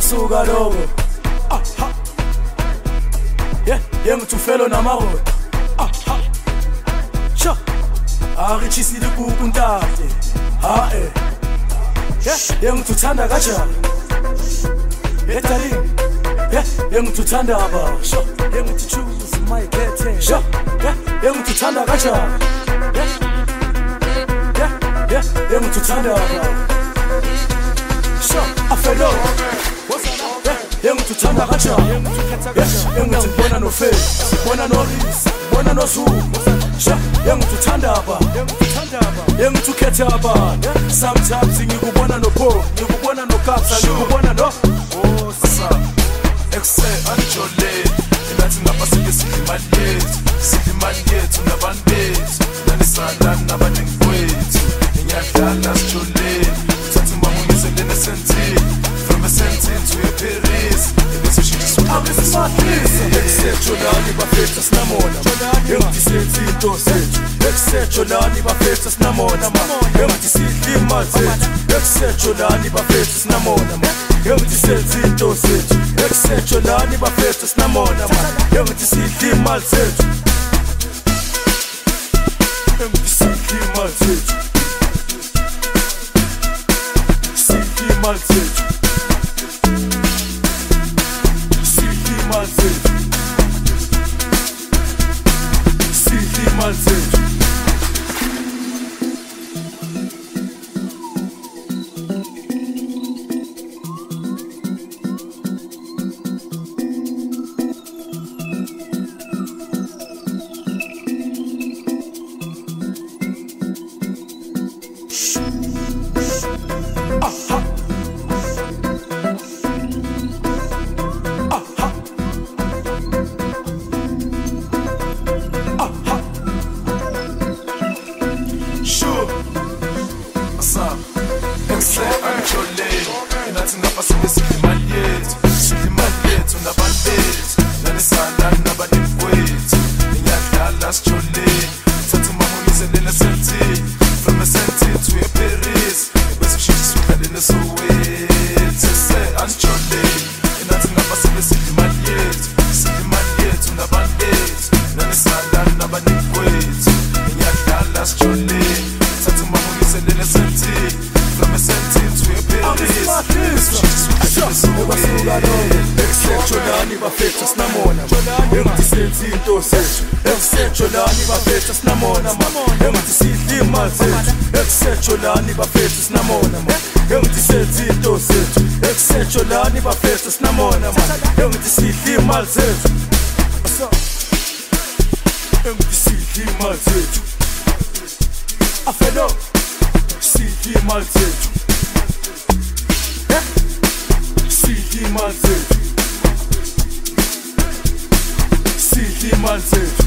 Wasuka logo aha yengithufelo namaholo aha cha Arichisile kukuntate ha yengithuthanda kanjani darling yengithuthanda aba sho yengithi choose my getting sho yengithuthanda kanjani yengithuthanda aba sho afelo yengithuthanda kanjani yengithi bona no face bona no ris bona no zoom sho yengithuthanda aba yengithukhetha aba sometimes ngikubona no po ngikubona no kapsa ngikubona no Excel anjole Inathi ngapha sidimali yethu nabantu bethu Nanisala nabaningi kwethu Niyadlala sijole Uthathi mbamungizele nesentini From a sentin to a Paris Ebese shijiswa Excel jolani bafetha sinamona Yengithi senzi into sethu Excel jolani bafetha sinamona Yengithi sidli imali zethu Excel jolani bafetha sinamona Yengithi senzi into sethu Excel jolani bafetha sinamona Yengithi sidli imali zethu Yengithi sidli imali zethu Sidli imali zethu Sidli imali zethu Sidli imali zethu Excel anjole Inathi ngapha sidimali yethu nabantu bethu Nanisala nabaningi kwethu Niyadlala sijole Uthathi mbamungizele nesentini From a sentin to a Paris Ebese shijiswa khale neSoweto Excel anjole Inathi ngapha sidimali yethu nabantu bethu Nanisala nabaningi kwethu Niyadlala sijole Uthathi mbamungizele nesentini From a sentin to a Paris Wasuka logo Excel jolani bafetha sinamona Yengithi senzi into sethu Excel jolani bafetha sinamona Yengithi sidli imali zethu Excel jolani bafetha sinamona Yengithi senzi into sethu Excel jolani bafetha sinamona Yengithi sidli imali zethu Yengithi sidli imali zethu afelo sidli imali zethu Sidli imali zethu